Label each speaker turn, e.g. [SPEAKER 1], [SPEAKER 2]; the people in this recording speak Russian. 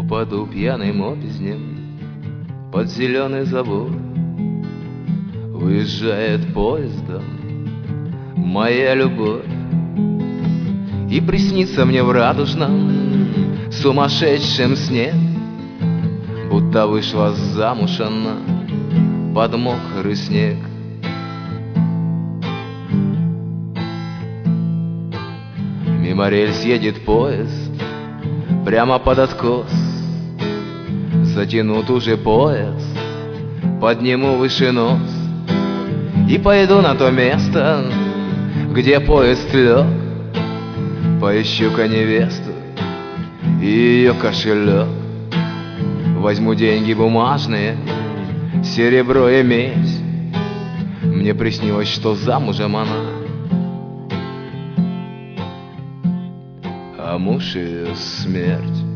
[SPEAKER 1] Упаду пьяным обезнем под зеленый забор. Уезжает поездом моя любовь, и приснится мне в радужном сумасшедшем сне, будто вышла замуж она под мокрый снег. Мимо рельс едет поезд прямо под откос. Затянут уже пояс, подниму выше нос и пойду на то место, где поезд лег. Поищу-ка невесту и ее кошелек. Возьму деньги бумажные, серебро и медь. Мне приснилось, что замужем она, а муж ее смерть.